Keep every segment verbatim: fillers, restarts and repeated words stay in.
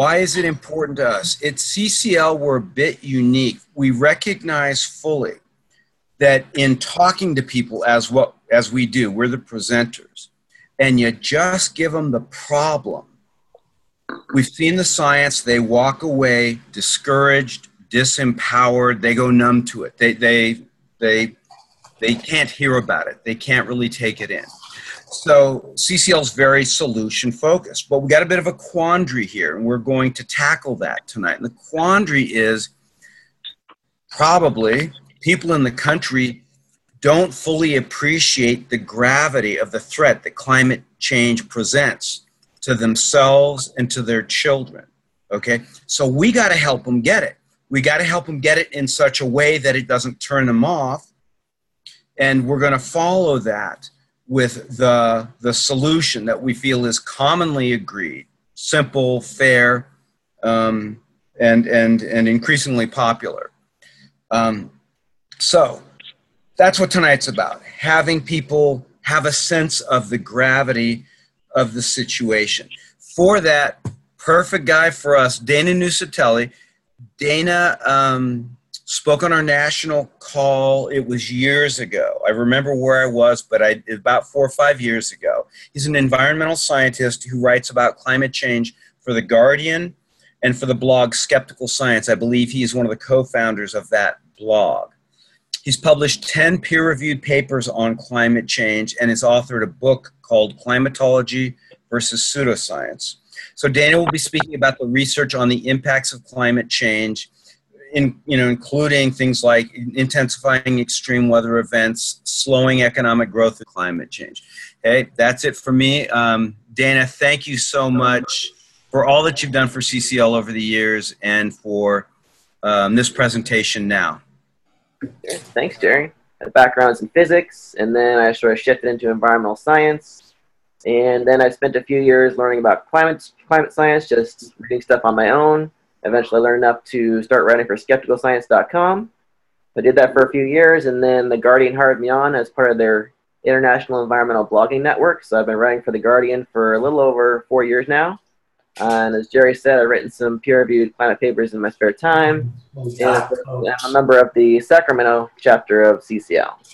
Why is it important to us? At C C L, we're a bit unique. We recognize fully that in talking to people as what as we do, we're the presenters, and you just give them the problem. We've seen the science. They walk away discouraged, disempowered. They go numb to it. They they they they can't hear about it. They can't really take it in. So C C L is very solution focused, but we got a bit of a quandary here, and we're going to tackle that tonight. And the quandary is probably people in the country don't fully appreciate the gravity of the threat that climate change presents to themselves and to their children, okay? So we got to help them get it. We got to help them get it in such a way that it doesn't turn them off, and we're going to follow that with the, the solution that we feel is commonly agreed, simple, fair, um, and, and, and increasingly popular. Um, so that's what tonight's about, having people have a sense of the gravity of the situation. For that, perfect guy for us, Dana Nucitelli. Dana um, spoke on our national call. It was years ago. I remember where I was, but I, about four or five years ago. He's an environmental scientist who writes about climate change for The Guardian and for the blog Skeptical Science. I believe he is one of the co-founders of that blog. He's published ten peer-reviewed papers on climate change and has authored a book called Climatology versus Pseudoscience. So Dana will be speaking about the research on the impacts of climate change, in, you know, including things like intensifying extreme weather events, slowing economic growth, and climate change. Okay, that's it for me. Um, Dana, thank you so much for all that you've done for C C L over the years and for um, this presentation now. Sure. Thanks, Jerry. I had backgrounds in physics, and then I sort of shifted into environmental science. And then I spent a few years learning about climate, climate science, just reading stuff on my own. Eventually I learned enough to start writing for skeptical science dot com. I did that for a few years, and then The Guardian hired me on as part of their international environmental blogging network. So I've been writing for The Guardian for a little over four years now. Uh, and as Jerry said, I've written some peer-reviewed climate papers in my spare time. And I'm a member of the Sacramento chapter of C C L.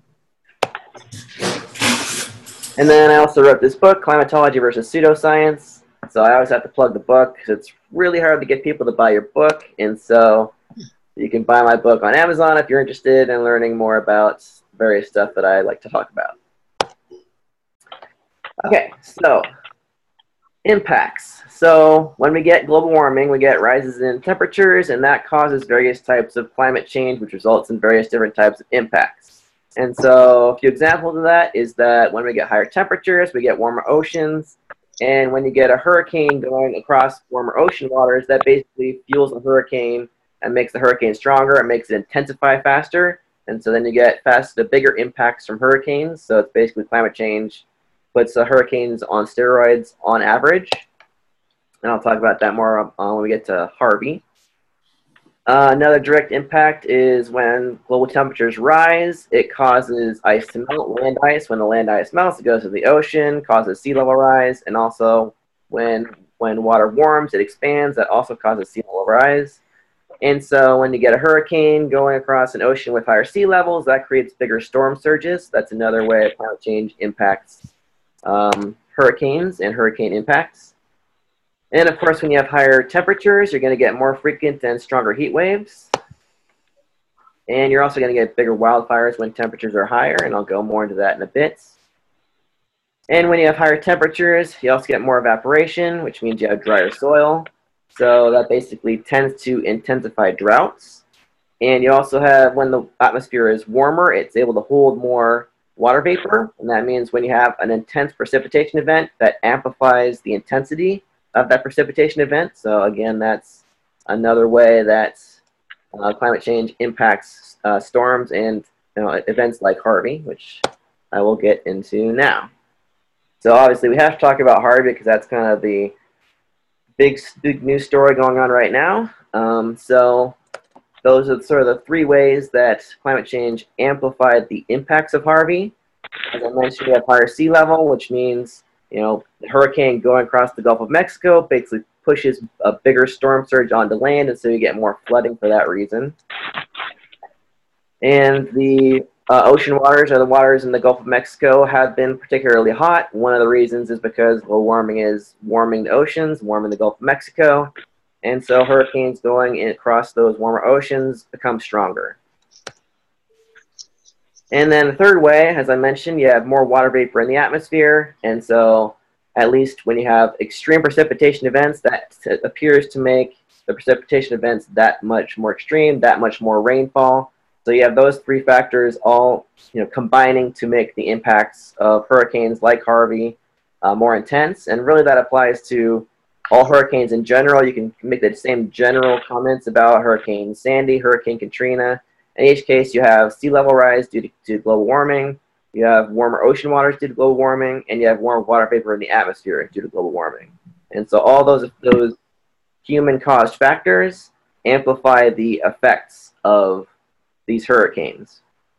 And then I also wrote this book, Climatology versus Pseudoscience. So I always have to plug the book because it's really hard to get people to buy your book. And so you can buy my book on Amazon if you're interested in learning more about various stuff that I like to talk about. Okay, so impacts. So when we get global warming, we get rises in temperatures, and that causes various types of climate change, which results in various different types of impacts. And so a few examples of that is that when we get higher temperatures, we get warmer oceans. And when you get a hurricane going across warmer ocean waters, that basically fuels the hurricane and makes the hurricane stronger and makes it intensify faster. And so then you get faster, bigger impacts from hurricanes. So it's basically climate change puts the hurricanes on steroids on average. And I'll talk about that more uh, when we get to Harvey. Uh, another direct impact is when global temperatures rise, it causes ice to melt, land ice. When the land ice melts, it goes to the ocean, causes sea level rise. And also when, when water warms, it expands. That also causes sea level rise. And so when you get a hurricane going across an ocean with higher sea levels, that creates bigger storm surges. That's another way climate change impacts um, hurricanes and hurricane impacts. And of course, when you have higher temperatures, you're going to get more frequent and stronger heat waves. And you're also going to get bigger wildfires when temperatures are higher, and I'll go more into that in a bit. And when you have higher temperatures, you also get more evaporation, which means you have drier soil. So that basically tends to intensify droughts. And you also have, when the atmosphere is warmer, it's able to hold more water vapor. And that means when you have an intense precipitation event, that amplifies the intensity of that precipitation event. So again, that's another way that uh, climate change impacts uh, storms and you know, events like Harvey, which I will get into now. So obviously we have to talk about Harvey because that's kind of the big, big news story going on right now. Um, so those are sort of the three ways that climate change amplified the impacts of Harvey. As I mentioned, we have higher sea level, which means you know, the hurricane going across the Gulf of Mexico basically pushes a bigger storm surge onto land, and so you get more flooding for that reason. And the uh, ocean waters, or the waters in the Gulf of Mexico, have been particularly hot. One of the reasons is because global warming is warming the oceans, warming the Gulf of Mexico, and so hurricanes going in across those warmer oceans become stronger. And then the third way, as I mentioned, you have more water vapor in the atmosphere, and so at least when you have extreme precipitation events, that appears to make the precipitation events that much more extreme, that much more rainfall. So you have those three factors all, you know, combining to make the impacts of hurricanes like Harvey uh, more intense. And really that applies to all hurricanes in general. You can make the same general comments about Hurricane Sandy, Hurricane Katrina. In each case, you have sea level rise due to, to global warming, you have warmer ocean waters due to global warming, and you have warm water vapor in the atmosphere due to global warming. And so all those, those human-caused factors amplify the effects of these hurricanes.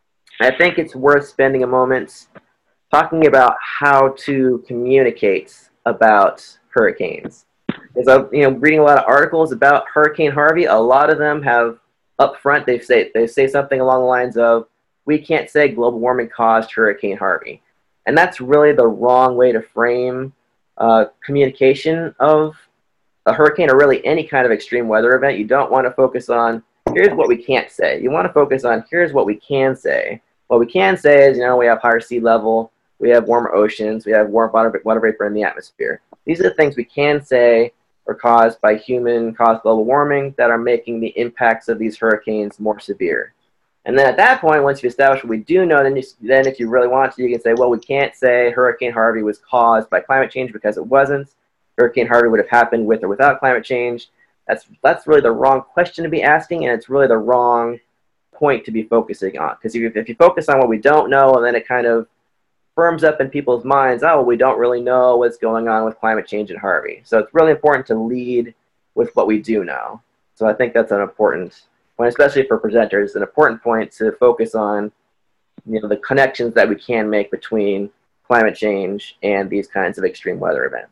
I think it's worth spending a moment talking about how to communicate about hurricanes. Because I'm, you know, reading a lot of articles about Hurricane Harvey. A lot of them have up front, they say they say something along the lines of, "We can't say global warming caused Hurricane Harvey," and that's really the wrong way to frame uh, communication of a hurricane, or really any kind of extreme weather event. You don't want to focus on, here's what we can't say. You want to focus on, here's what we can say. What we can say is, you know, we have higher sea level, we have warmer oceans, we have warm water, water vapor in the atmosphere. These are the things we can say are caused by human-caused global warming that are making the impacts of these hurricanes more severe. And then at that point, once you establish what we do know, then, you, then if you really want to, you can say, well, we can't say Hurricane Harvey was caused by climate change because it wasn't. Hurricane Harvey would have happened with or without climate change. That's, that's really the wrong question to be asking, and it's really the wrong point to be focusing on. Because if, if you focus on what we don't know, and then it kind of firms up in people's minds, oh, we don't really know what's going on with climate change and Harvey. So it's really important to lead with what we do know. So I think that's an important point, especially for presenters, an important point to focus on, you know, the connections that we can make between climate change and these kinds of extreme weather events.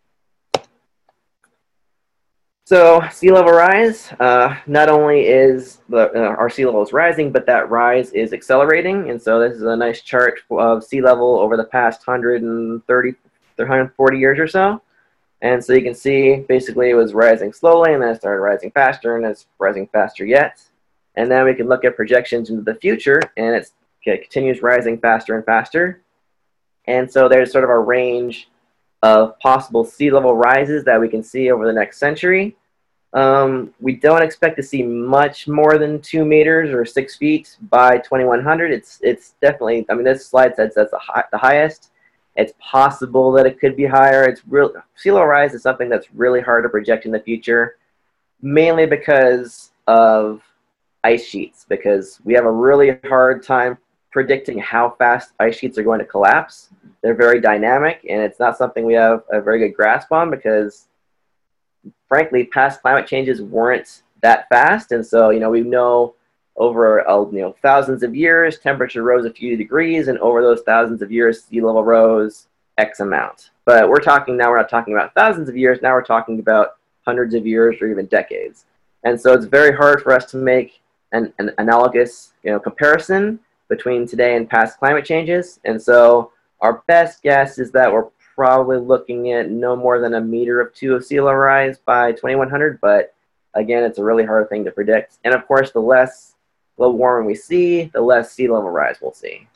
So sea level rise, uh, not only is the, uh, our sea level is rising, but that rise is accelerating. And so this is a nice chart of sea level over the past one hundred thirty, one hundred forty years or so. And so you can see basically it was rising slowly, and then it started rising faster, and it's rising faster yet. And then we can look at projections into the future, and it's, it continues rising faster and faster. And so there's sort of a range of possible sea level rises that we can see over the next century. Um, we don't expect to see much more than two meters or six feet by twenty-one hundred. It's it's definitely, I mean, this slide says that's the, high, the highest. It's possible that it could be higher. It's real, sea level rise is something that's really hard to project in the future, mainly because of ice sheets, because we have a really hard time predicting how fast ice sheets are going to collapse. They're very dynamic, and it's not something we have a very good grasp on because, frankly, past climate changes weren't that fast. And so, you know, we know over, uh, you know, thousands of years, temperature rose a few degrees, and over those thousands of years, sea level rose X amount. But we're talking now, we're not talking about thousands of years, now we're talking about hundreds of years or even decades. And so it's very hard for us to make an, an analogous, you know, comparison between today and past climate changes. And so our best guess is that we're probably looking at no more than a meter of two of sea level rise by twenty-one hundred, but again, it's a really hard thing to predict. And of course, the less global warming we see, the less sea level rise we'll see.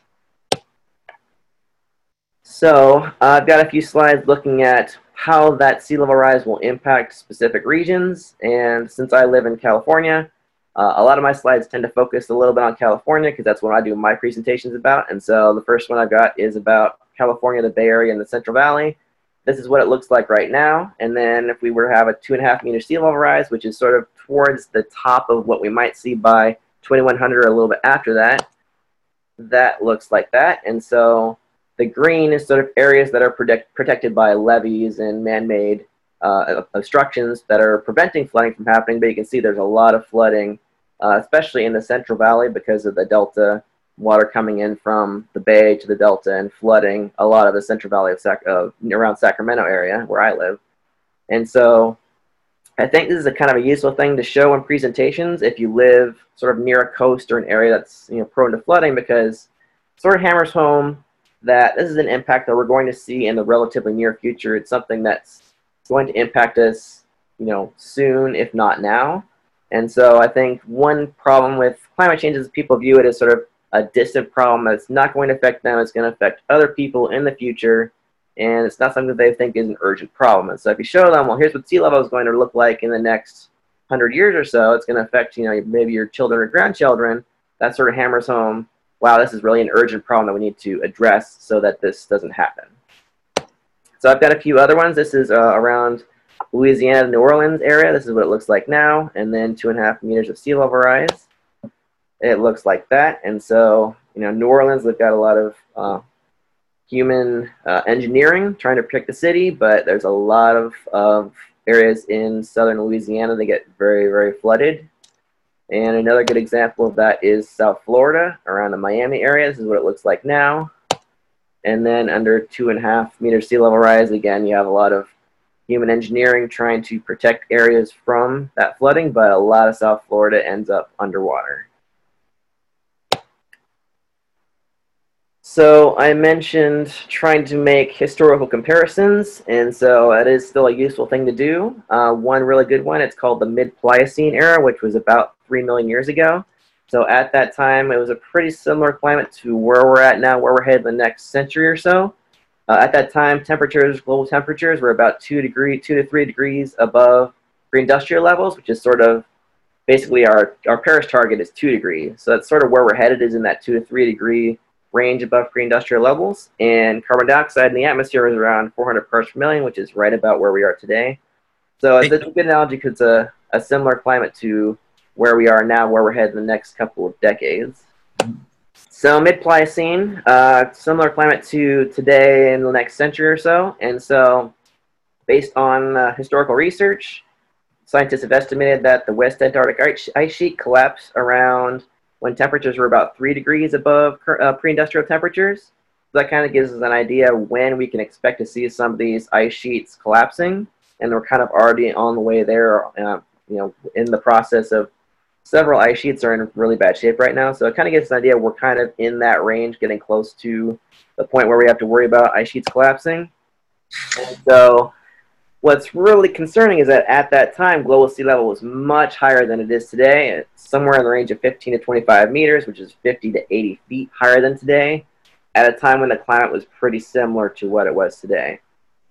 So uh, I've got a few slides looking at how that sea level rise will impact specific regions. And since I live in California, Uh, a lot of my slides tend to focus a little bit on California because that's what I do my presentations about. And so the first one I've got is about California, the Bay Area, and the Central Valley. This is what it looks like right now. And then if we were to have a two and a half meter sea level rise, which is sort of towards the top of what we might see by twenty-one hundred or a little bit after that, that looks like that. And so the green is sort of areas that are protect, protected by levees and man-made uh, obstructions that are preventing flooding from happening. But you can see there's a lot of flooding, uh, especially in the Central Valley because of the delta water coming in from the bay to the delta and flooding a lot of the Central Valley of Sac uh, around Sacramento area where I live. And so I think this is a kind of a useful thing to show in presentations if you live sort of near a coast or an area that's, you know, prone to flooding, because it sort of hammers home that this is an impact that we're going to see in the relatively near future. It's something that's going to impact us, you know, soon, if not now. And so I think one problem with climate change is people view it as sort of a distant problem that's not going to affect them. It's going to affect other people in the future, and it's not something that they think is an urgent problem. And so if you show them, well, here's what sea level is going to look like in the next hundred years or so, it's going to affect, you know, maybe your children or grandchildren, that sort of hammers home, wow, this is really an urgent problem that we need to address so that this doesn't happen. So I've got a few other ones. This is uh, around Louisiana, New Orleans area. This is what it looks like now, and then two and a half meters of sea level rise. It looks like that. And so, you know, New Orleans, they've got a lot of uh, human uh, engineering trying to protect the city, but there's a lot of, of areas in southern Louisiana that get very, very flooded. And another good example of that is South Florida, around the Miami area. This is what it looks like now. And then under two and a half meters sea level rise, again, you have a lot of human engineering trying to protect areas from that flooding, but a lot of South Florida ends up underwater. So I mentioned trying to make historical comparisons, and so that is still a useful thing to do. Uh, one really good one, it's called the mid-Pliocene era, which was about three million years ago. So at that time, it was a pretty similar climate to where we're at now, where we're headed in the next century or so. Uh, at that time, temperatures, global temperatures were about two degree, two to three degrees above pre-industrial levels, which is sort of basically our, our Paris target is two degrees. So that's sort of where we're headed, is in that two to three degree range above pre-industrial levels. And carbon dioxide in the atmosphere is around four hundred parts per million, which is right about where we are today. So it's a good analogy because it's a, a similar climate to where we are now, where we're headed in the next couple of decades. So mid-Pliocene, uh, similar climate to today in the next century or so. And so based on uh, historical research, scientists have estimated that the West Antarctic ice, ice sheet collapsed around when temperatures were about three degrees above uh, pre-industrial temperatures. So that kind of gives us an idea when we can expect to see some of these ice sheets collapsing. And we're kind of already on the way there, uh, you know, in the process of several ice sheets are in really bad shape right now. So it kind of gives us an idea we're kind of in that range, getting close to the point where we have to worry about ice sheets collapsing. And so what's really concerning is that at that time, global sea level was much higher than it is today. It's somewhere in the range of fifteen to twenty-five meters, which is fifty to eighty feet higher than today, at a time when the climate was pretty similar to what it was today.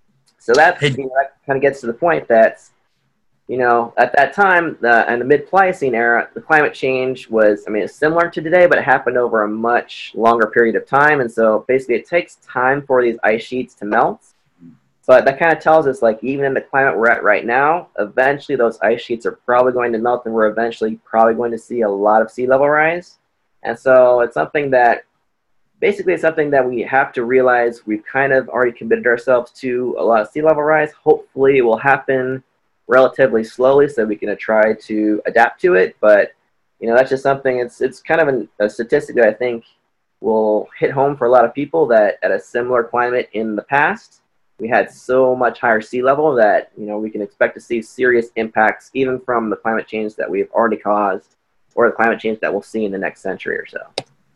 So that's, you know, that kind of gets to the point that, you know, at that time, the, in the mid-Pliocene era, the climate change was, I mean, it's similar to today, but it happened over a much longer period of time. And so basically it takes time for these ice sheets to melt. But that kind of tells us, like, even in the climate we're at right now, eventually those ice sheets are probably going to melt, and we're eventually probably going to see a lot of sea level rise. And so it's something that, basically it's something that we have to realize we've kind of already committed ourselves to a lot of sea level rise. Hopefully it will happen relatively slowly so we can try to adapt to it. But, you know, that's just something, it's, it's kind of an, a statistic that I think will hit home for a lot of people, that at a similar climate in the past, we had so much higher sea level that, you know, we can expect to see serious impacts even from the climate change that we've already caused, or the climate change that we'll see in the next century or so.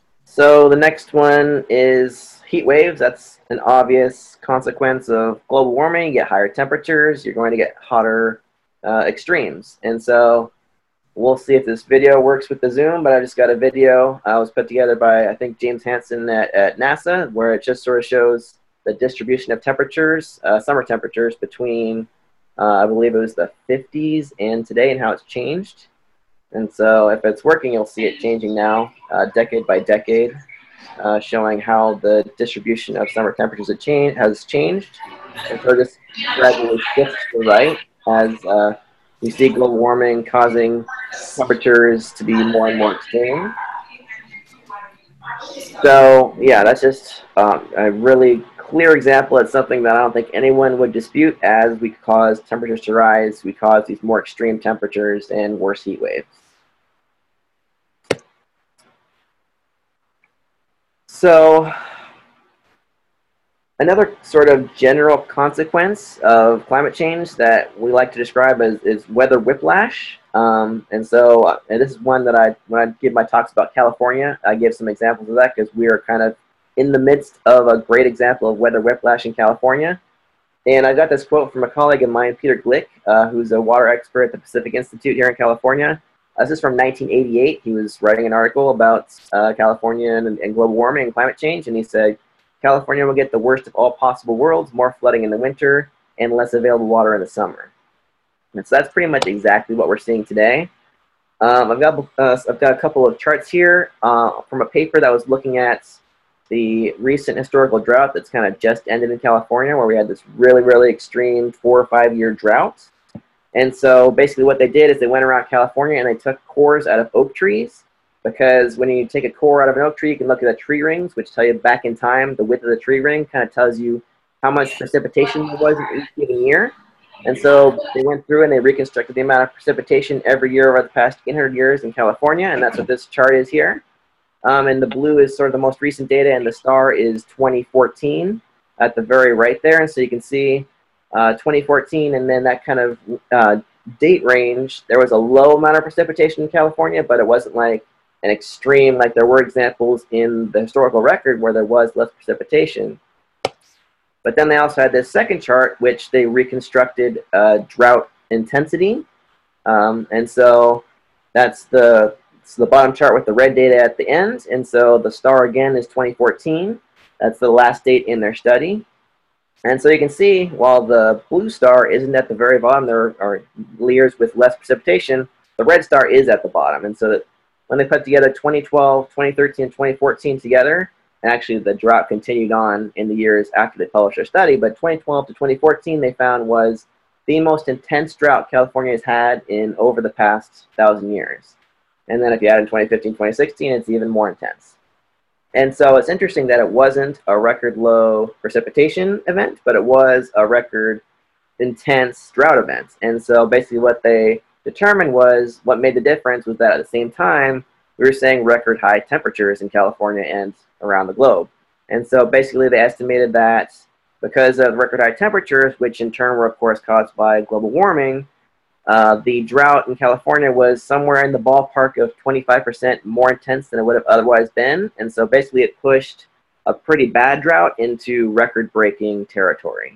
So the next one is heat waves. That's an obvious consequence of global warming. You get higher temperatures, you're going to get hotter uh, extremes. And so we'll see if this video works with the Zoom, but I just got a video uh, was put together by, I think, James Hansen at, at NASA, where it just sort of shows the distribution of temperatures, uh, summer temperatures between, uh, I believe it was the fifties and today, and how it's changed. And so if it's working, you'll see it changing now, uh, decade by decade, uh, showing how the distribution of summer temperatures have changed, has changed. And so this gradually shifts to the right as uh, we see global warming causing temperatures to be more and more extreme. So yeah, that's just um, a really clear example. It's something that I don't think anyone would dispute. As we cause temperatures to rise, we cause these more extreme temperatures and worse heat waves. So Another sort of general consequence of climate change that we like to describe as is weather whiplash. Um, and so, uh, and this is one that I, when I give my talks about California, I give some examples of that because we are kind of in the midst of a great example of weather whiplash in California. And I got this quote from a colleague of mine, Peter Glick, uh, who's a water expert at the Pacific Institute here in California. Uh, this is from nineteen eighty-eight. He was writing an article about uh, California and, and global warming and climate change, and he said, California will get the worst of all possible worlds, more flooding in the winter and less available water in the summer. And so that's pretty much exactly what we're seeing today. Um, I've got uh, I've got a couple of charts here uh, from a paper that was looking at the recent historical drought that's kind of just ended in California, where we had this really, really extreme four or five year drought. And so basically what they did is they went around California and they took cores out of oak trees, because when you take a core out of an oak tree, you can look at the tree rings, which tell you back in time, the width of the tree ring kind of tells you how much precipitation there was in each given year. And so they went through and they reconstructed the amount of precipitation every year over the past eight hundred years in California, and that's what this chart is here. Um, and the blue is sort of the most recent data, and the star is twenty fourteen at the very right there. And so you can see uh, twenty fourteen, and then that kind of uh, date range, there was a low amount of precipitation in California, but it wasn't like an extreme, like there were examples in the historical record where there was less precipitation. But then they also had this second chart, which they reconstructed uh, drought intensity. Um, and so that's the, it's the bottom chart with the red data at the end. And so the star again is twenty fourteen. That's the last date in their study. And so you can see, while the blue star isn't at the very bottom, there are years with less precipitation, the red star is at the bottom. And so that when they put together twenty twelve, twenty thirteen, and twenty fourteen together, and actually the drought continued on in the years after they published their study, but twenty twelve to twenty fourteen they found was the most intense drought California has had in over the past thousand years. And then if you add in twenty fifteen, twenty sixteen, it's even more intense. And so it's interesting that it wasn't a record low precipitation event, but it was a record intense drought event. And so basically what they determined was, what made the difference was that at the same time, we were seeing record high temperatures in California and around the globe. And so basically they estimated that because of record high temperatures, which in turn were of course caused by global warming, uh, the drought in California was somewhere in the ballpark of twenty-five percent more intense than it would have otherwise been. And so basically it pushed a pretty bad drought into record-breaking territory.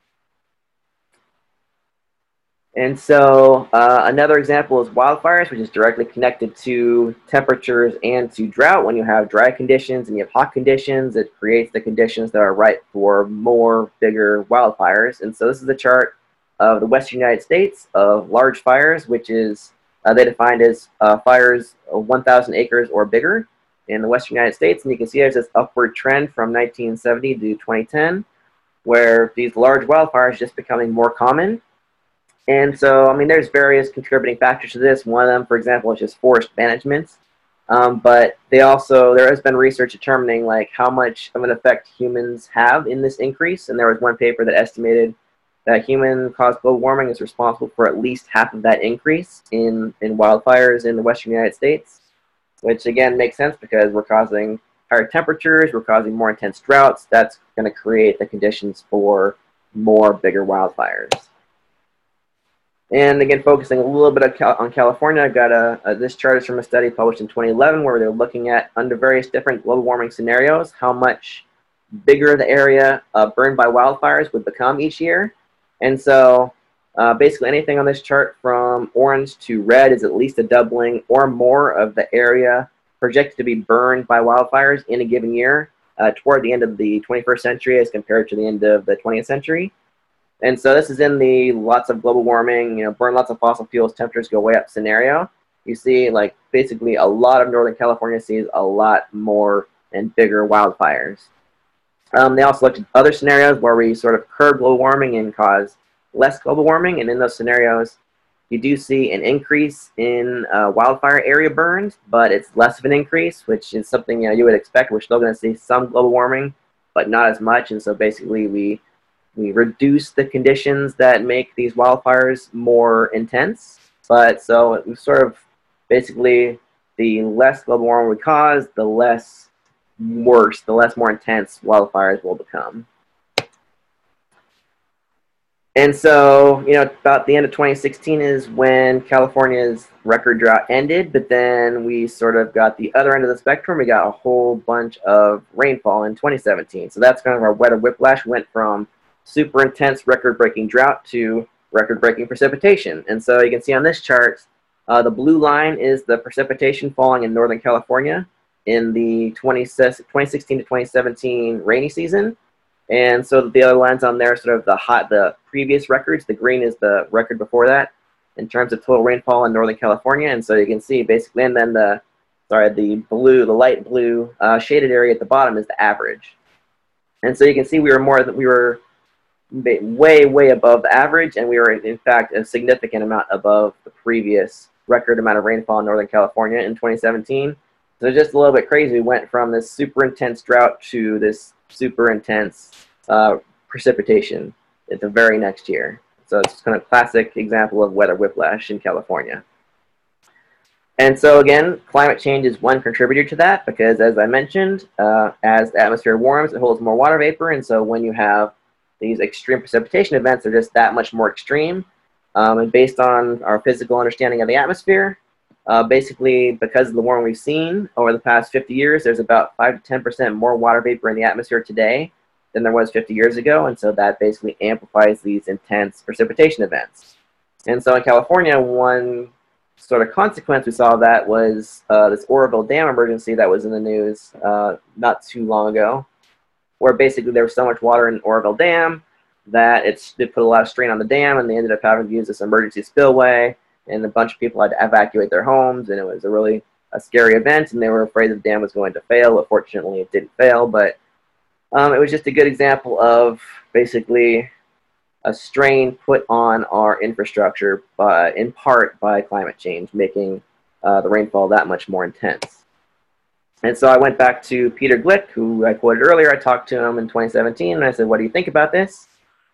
And so uh, another example is wildfires, which is directly connected to temperatures and to drought. When you have dry conditions and you have hot conditions, it creates the conditions that are right for more, bigger wildfires. And so this is a chart of the Western United States of large fires, which is, uh, they defined as uh, fires of one thousand acres or bigger in the Western United States. And you can see there's this upward trend from nineteen seventy to twenty ten, where these large wildfires are just becoming more common. And so, I mean, there's various contributing factors to this. One of them, for example, is just forest management. Um, but they also, there has been research determining like how much of an effect humans have in this increase. And there was one paper that estimated that human-caused global warming is responsible for at least half of that increase in, in wildfires in the Western United States, which again makes sense because we're causing higher temperatures, we're causing more intense droughts. That's going to create the conditions for more bigger wildfires. And again, focusing a little bit on California, I've got a, a, this chart is from a study published in twenty eleven where they're looking at, under various different global warming scenarios, how much bigger the area uh, burned by wildfires would become each year. And so uh, basically anything on this chart from orange to red is at least a doubling or more of the area projected to be burned by wildfires in a given year uh, toward the end of the twenty-first century as compared to the end of the twentieth century. And so this is in the lots of global warming, you know, burn lots of fossil fuels, temperatures go way up scenario. You see, like, basically a lot of Northern California sees a lot more and bigger wildfires. Um, they also looked at other scenarios where we sort of curb global warming and cause less global warming. And in those scenarios, you do see an increase in uh, wildfire area burned, but it's less of an increase, which is something, you know, you would expect. We're still going to see some global warming, but not as much. And so basically we We reduce the conditions that make these wildfires more intense. But so it was sort of basically the less global warming we cause, the less worse, the less more intense wildfires will become. And so, you know, about the end of twenty sixteen is when California's record drought ended, but then we sort of got the other end of the spectrum. We got a whole bunch of rainfall in twenty seventeen. So that's kind of our weather whiplash. Went from super intense record-breaking drought to record-breaking precipitation. And so you can see on this chart, uh, the blue line is the precipitation falling in Northern California in the twenty sixteen to twenty seventeen rainy season. And so the other lines on there are sort of the hot, the previous records. The green is the record before that in terms of total rainfall in Northern California. And so you can see basically, and then the, sorry, the blue, the light blue uh, shaded area at the bottom is the average. And so you can see we were more, we were way, way above the average. And we were in fact a significant amount above the previous record amount of rainfall in Northern California in twenty seventeen. So just a little bit crazy. We went from this super intense drought to this super intense uh, precipitation at the very next year. So it's kind of a classic example of weather whiplash in California. And so again, climate change is one contributor to that because, as I mentioned, uh, as the atmosphere warms, it holds more water vapor. And so when you have these extreme precipitation events, they're just that much more extreme. Um, and based on our physical understanding of the atmosphere, Uh, basically, because of the warming we've seen over the past fifty years, there's about five to ten percent more water vapor in the atmosphere today than there was fifty years ago, and so that basically amplifies these intense precipitation events. And so in California, one sort of consequence we saw of that was uh, this Oroville Dam emergency that was in the news uh, not too long ago, where basically there was so much water in Oroville Dam that it's, it put a lot of strain on the dam, and they ended up having to use this emergency spillway. And a bunch of people had to evacuate their homes, and it was a really a scary event, and they were afraid the dam was going to fail. But fortunately, it didn't fail, but um, it was just a good example of basically a strain put on our infrastructure by, in part by climate change, making uh, the rainfall that much more intense. And so I went back to Peter Glick, who I quoted earlier. I talked to him in twenty seventeen, and I said, "What do you think about this?"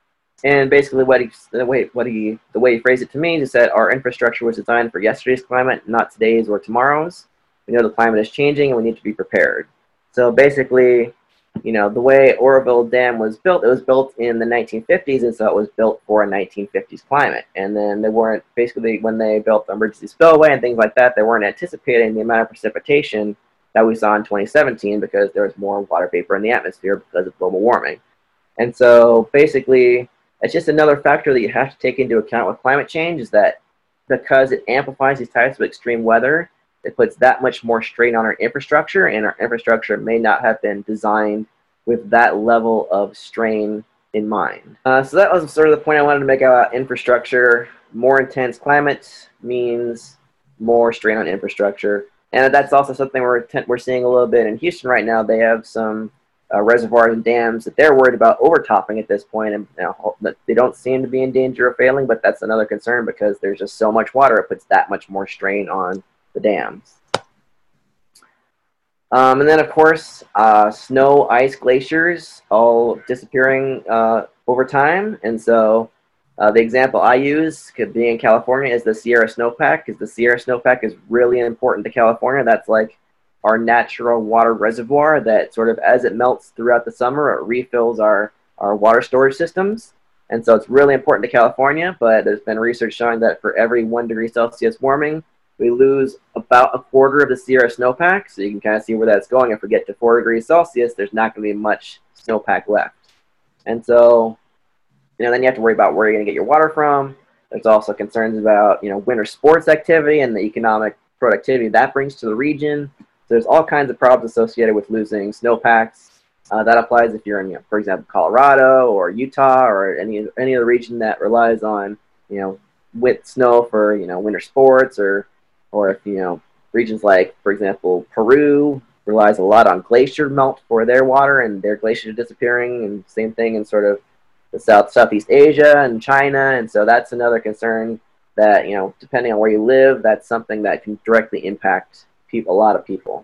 And basically, what he the way what he the way he phrased it to me is that our infrastructure was designed for yesterday's climate, not today's or tomorrow's. We know the climate is changing, and we need to be prepared. So basically, you know, the way Oroville Dam was built, it was built in the nineteen fifties, and so it was built for a nineteen fifties climate. And then they weren't basically when they built the emergency spillway and things like that, they weren't anticipating the amount of precipitation that we saw in twenty seventeen because there was more water vapor in the atmosphere because of global warming. And so basically, it's just another factor that you have to take into account with climate change is that because it amplifies these types of extreme weather, it puts that much more strain on our infrastructure, and our infrastructure may not have been designed with that level of strain in mind. Uh, so that was sort of the point I wanted to make about infrastructure. More intense climate means more strain on infrastructure. And that's also something we're, we're seeing a little bit in Houston right now. They have some Uh, reservoirs and dams that they're worried about overtopping at this point, and you know, they don't seem to be in danger of failing, but that's another concern because there's just so much water, it puts that much more strain on the dams. Um, and then, of course, uh, snow, ice, glaciers all disappearing uh, over time, and so uh, the example I use, could be in California, is the Sierra Snowpack, because the Sierra Snowpack is really important to California. That's like our natural water reservoir that sort of, as it melts throughout the summer, it refills our, our water storage systems. And so it's really important to California, but there's been research showing that for every one degree Celsius warming, we lose about a quarter of the Sierra snowpack. So you can kind of see where that's going. If we get to four degrees Celsius, there's not going to be much snowpack left. And so, you know, then you have to worry about where you're going to get your water from. There's also concerns about, you know, winter sports activity and the economic productivity that brings to the region. There's all kinds of problems associated with losing snowpacks. Uh, that applies if you're in, you know, for example, Colorado or Utah or any any other region that relies on, you know, wet snow for, you know, winter sports, or or if, you know, regions like, for example, Peru relies a lot on glacier melt for their water, and their glaciers are disappearing, and same thing in sort of the South Southeast Asia and China, and so that's another concern that, you know, depending on where you live, that's something that can directly impact people, a lot of people.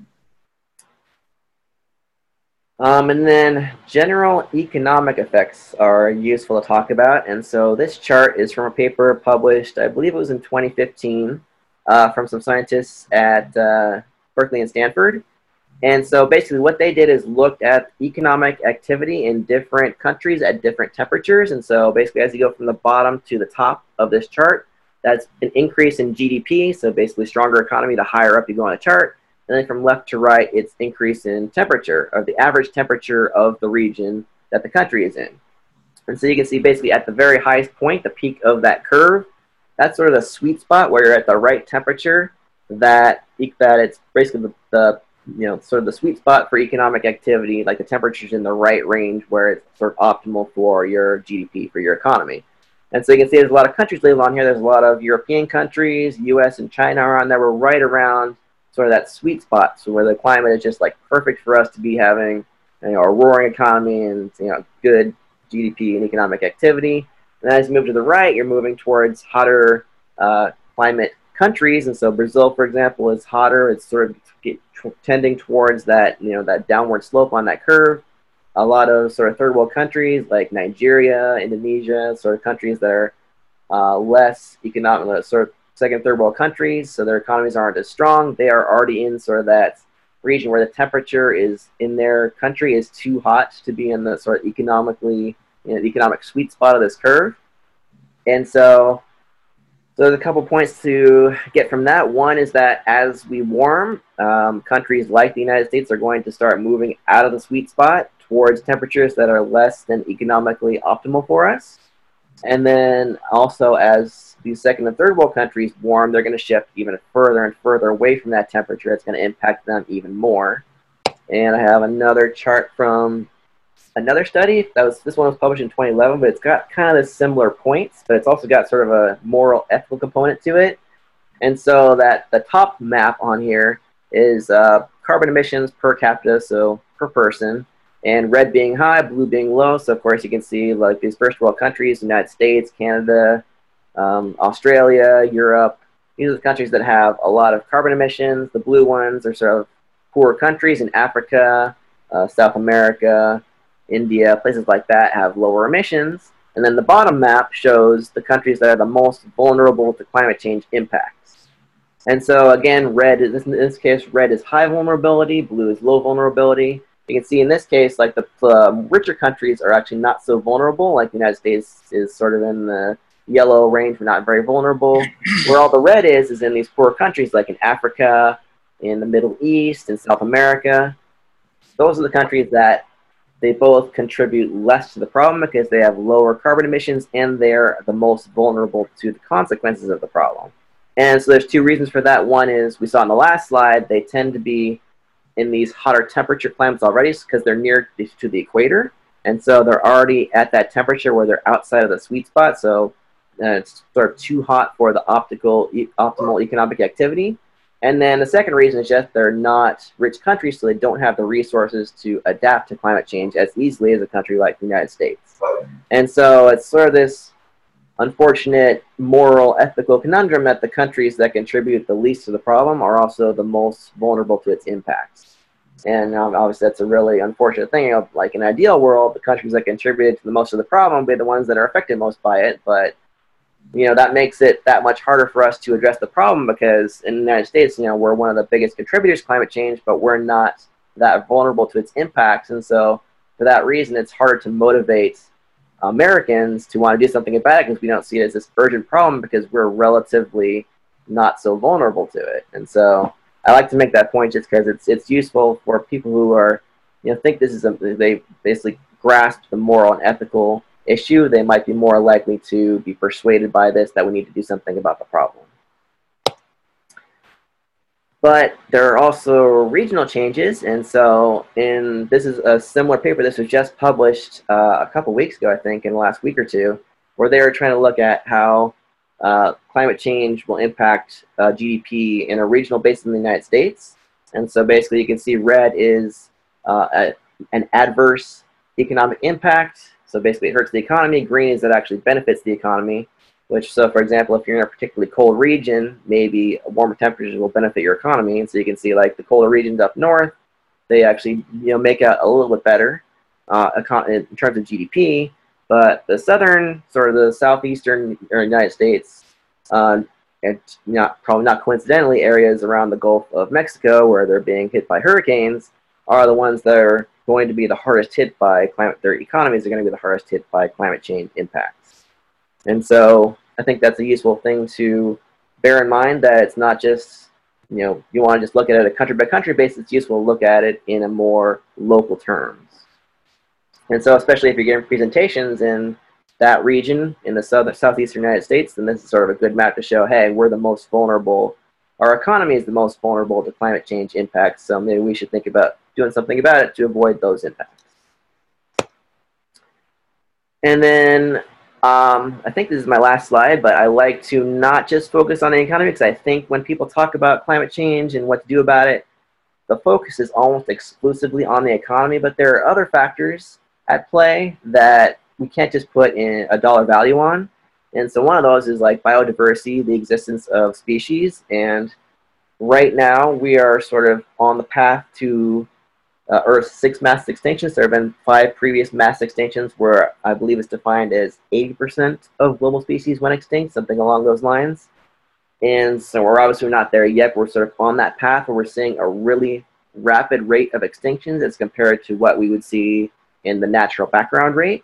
Um, and then general economic effects are useful to talk about. And so this chart is from a paper published, I believe it was in twenty fifteen, uh, from some scientists at uh, Berkeley and Stanford. And so basically what they did is looked at economic activity in different countries at different temperatures. And so basically as you go from the bottom to the top of this chart, that's an increase in G D P. So basically stronger economy, the higher up you go on a chart. And then from left to right, it's increase in temperature, or the average temperature of the region that the country is in. And so you can see basically at the very highest point, the peak of that curve, that's sort of the sweet spot where you're at the right temperature, that, that it's basically the, the you know, sort of the sweet spot for economic activity, like the temperature's in the right range where it's sort of optimal for your G D P, for your economy. And so you can see there's a lot of countries labeled on here. There's a lot of European countries, U S and China are on there. We're right around sort of that sweet spot, so where the climate is just like perfect for us to be having, you know, a roaring economy and, you know, good G D P and economic activity. And as you move to the right, you're moving towards hotter uh, climate countries. And so Brazil, for example, is hotter. It's sort of get, tending towards that, you know, that downward slope on that curve. A lot of sort of third world countries like Nigeria, Indonesia, sort of countries that are uh, less economic, sort of second, third world countries, so their economies aren't as strong. They are already in sort of that region where the temperature is in their country is too hot to be in the sort of economically, you know, the economic sweet spot of this curve. And so, so there's a couple points to get from that. One is that as we warm, um, countries like the United States are going to start moving out of the sweet spot towards temperatures that are less than economically optimal for us. And then also as these second and third world countries warm, they're going to shift even further and further away from that temperature. It's going to impact them even more. And I have another chart from another study. That was, this one was published in twenty eleven, but it's got kind of similar points, but it's also got sort of a moral, ethical component to it. And so that the top map on here is uh, carbon emissions per capita, so per person. And red being high, blue being low. So of course you can see like these first world countries, United States, Canada, um, Australia, Europe. These are the countries that have a lot of carbon emissions. The blue ones are sort of poorer countries in Africa, uh, South America, India, places like that have lower emissions. And then the bottom map shows the countries that are the most vulnerable to climate change impacts. And so again, red, in this case, red is high vulnerability, blue is low vulnerability. You can see in this case, like the um, richer countries are actually not so vulnerable. Like the United States is sort of in the yellow range, but not very vulnerable. Where all the red is, is in these poor countries, like in Africa, in the Middle East, in South America. Those are the countries that they both contribute less to the problem because they have lower carbon emissions and they're the most vulnerable to the consequences of the problem. And so there's two reasons for that. One is, we saw in the last slide, they tend to be in these hotter temperature climates already because they're near to the equator. And so they're already at that temperature where they're outside of the sweet spot. So uh, it's sort of too hot for the optical, e optimal economic activity. And then the second reason is just they're not rich countries, so they don't have the resources to adapt to climate change as easily as a country like the United States. And so it's sort of this unfortunate moral, ethical conundrum that the countries that contribute the least to the problem are also the most vulnerable to its impacts. And um, obviously that's a really unfortunate thing. You know, like in an ideal world, the countries that contributed to the most of the problem would be the ones that are affected most by it. But, you know, that makes it that much harder for us to address the problem because in the United States, you know, we're one of the biggest contributors to climate change, but we're not that vulnerable to its impacts. And so for that reason, it's harder to motivate Americans to want to do something about it because we don't see it as this urgent problem because we're relatively not so vulnerable to it. And so I like to make that point just because it's it's useful for people who are, you know, think this is something they basically grasp the moral and ethical issue. They might be more likely to be persuaded by this that we need to do something about the problem. But there are also regional changes, and so in this is a similar paper. This was just published uh, a couple weeks ago, I think, in the last week or two, where they were trying to look at how uh, climate change will impact uh, G D P in a regional basis in the United States. And so basically you can see red is uh, a, an adverse economic impact. So basically it hurts the economy. Green is that actually benefits the economy. Which, so for example, if you're in a particularly cold region, maybe warmer temperatures will benefit your economy. And so you can see like the colder regions up north, they actually, you know, make out a little bit better uh, in terms of G D P. But the southern, sort of the southeastern United States, uh, and not probably not coincidentally, areas around the Gulf of Mexico where they're being hit by hurricanes are the ones that are going to be the hardest hit by climate. Their economies are going to be the hardest hit by climate change impacts. And so I think that's a useful thing to bear in mind, that it's not just, you know, you want to just look at it at a country by country basis. It's useful to look at it in a more local terms. And so especially if you're giving presentations in that region in the southern, southeastern United States, then this is sort of a good map to show, hey, we're the most vulnerable. Our economy is the most vulnerable to climate change impacts, so maybe we should think about doing something about it to avoid those impacts. And then um, I think this is my last slide, but I like to not just focus on the economy, because I think when people talk about climate change and what to do about it, the focus is almost exclusively on the economy, but there are other factors at play that we can't just put in a dollar value on. And so one of those is like biodiversity, the existence of species. And right now we are sort of on the path to uh, Earth's six mass extinctions. There have been five previous mass extinctions where I believe it's defined as eighty percent of global species went extinct, something along those lines. And so we're obviously not there yet. We're sort of on that path where we're seeing a really rapid rate of extinctions as compared to what we would see in the natural background rate.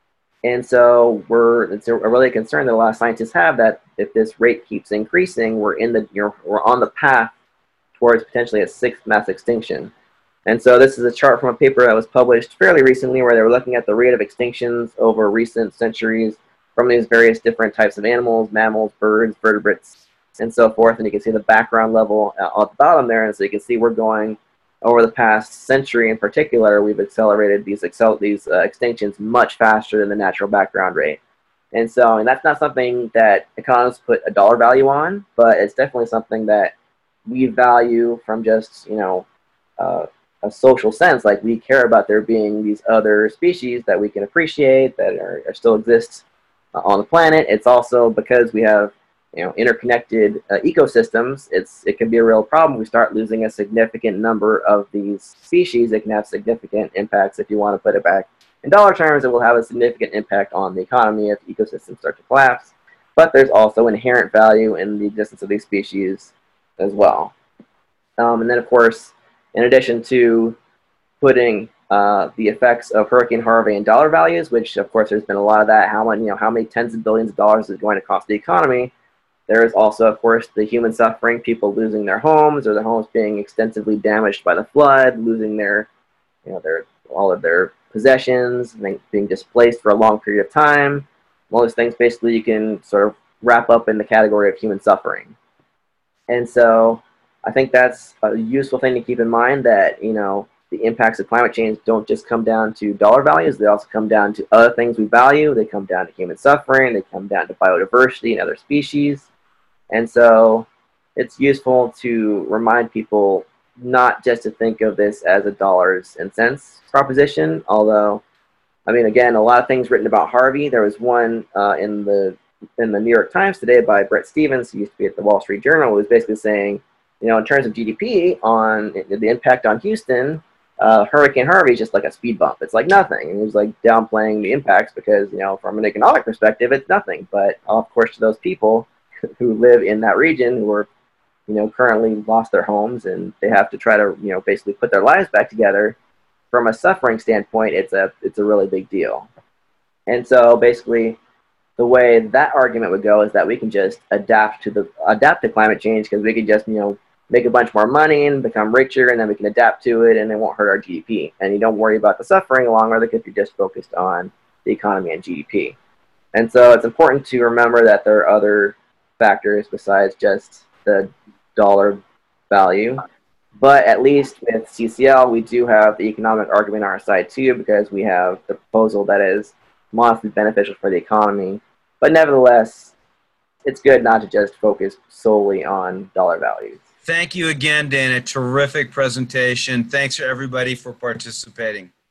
And so we're it's a really concern that a lot of scientists have, that if this rate keeps increasing, we're in the you're, we're on the path towards potentially a sixth mass extinction. And so this is a chart from a paper that was published fairly recently, where they were looking at the rate of extinctions over recent centuries from these various different types of animals, mammals, birds, vertebrates, and so forth. And you can see the background level at the bottom there, and so you can see we're going over the past century in particular, we've accelerated these excel these uh, extinctions much faster than the natural background rate. And so, and that's not something that economists put a dollar value on, but it's definitely something that we value from just, you know, uh, a social sense. Like, we care about there being these other species that we can appreciate, that are, are still exist uh, on the planet. It's also because we have, you know, interconnected uh, ecosystems. It's it can be a real problem. We start losing a significant number of these species. It can have significant impacts. If you want to put it back in dollar terms, it will have a significant impact on the economy if ecosystems start to collapse. But there's also inherent value in the existence of these species as well. Um, and then, of course, in addition to putting uh, the effects of Hurricane Harvey in dollar values, which of course there's been a lot of that, how many, you know, how many tens of billions of dollars is going to cost the economy. There is also, of course, the human suffering, people losing their homes, or their homes being extensively damaged by the flood, losing their, you know, their all of their possessions, being displaced for a long period of time. All those things basically you can sort of wrap up in the category of human suffering. And so I think that's a useful thing to keep in mind, that, you know, the impacts of climate change don't just come down to dollar values. They also come down to other things we value. They come down to human suffering. They come down to biodiversity and other species. And so it's useful to remind people not just to think of this as a dollars and cents proposition, although, I mean, again, a lot of things written about Harvey. There was one uh, in the in the New York Times today by Bret Stephens, who used to be at the Wall Street Journal, who was basically saying, you know, in terms of G D P on the impact on Houston, uh, Hurricane Harvey is just like a speed bump. It's like nothing. And he was like downplaying the impacts because, you know, from an economic perspective, it's nothing. But of course, to those people who live in that region, who are, you know, currently lost their homes and they have to try to, you know, basically put their lives back together, from a suffering standpoint, it's a it's a really big deal. And so basically, the way that argument would go is that we can just adapt to the adapt to climate change, because we could just, you know, make a bunch more money and become richer, and then we can adapt to it, and it won't hurt our G D P. And you don't worry about the suffering longer because you're just focused on the economy and G D P. And so it's important to remember that there are other factors besides just the dollar value. But at least with C C L, we do have the economic argument on our side too, because we have the proposal that is modestly beneficial for the economy. But nevertheless, it's good not to just focus solely on dollar values. Thank you again, Dana. Terrific presentation. Thanks for everybody for participating.